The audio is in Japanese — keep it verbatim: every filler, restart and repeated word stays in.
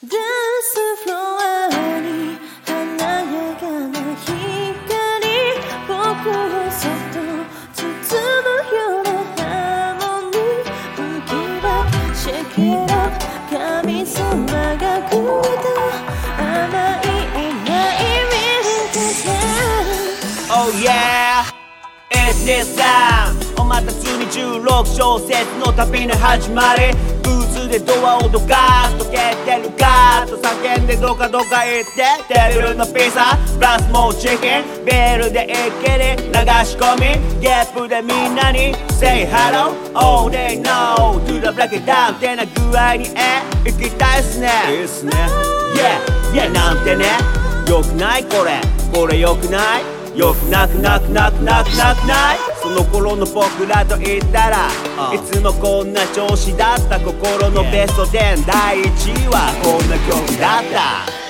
ダンスフロアに華やかな光僕をそっと包むようなハーモニー本気はシェキエラ神様がくれた甘い甘いミルクで Oh yeah It's this time お待たせにじゅうろく小節の旅の始まりブーツでドアをドカーッと蹴ってるかと叫んでどかどか言ってテーブルのピザプラスもうチキンビールで一気に流し込みゲップでみんなに Say hello all they know To the break it down ってな具合にえ行きたいっすねいいっすね Yeah yeah なんてねよくないこれこれよくないよくなくなくなくなくなくないその頃の僕らと言ったら、uh. いつもこんな調子だった心のベストテンだいいちいはこんな曲だった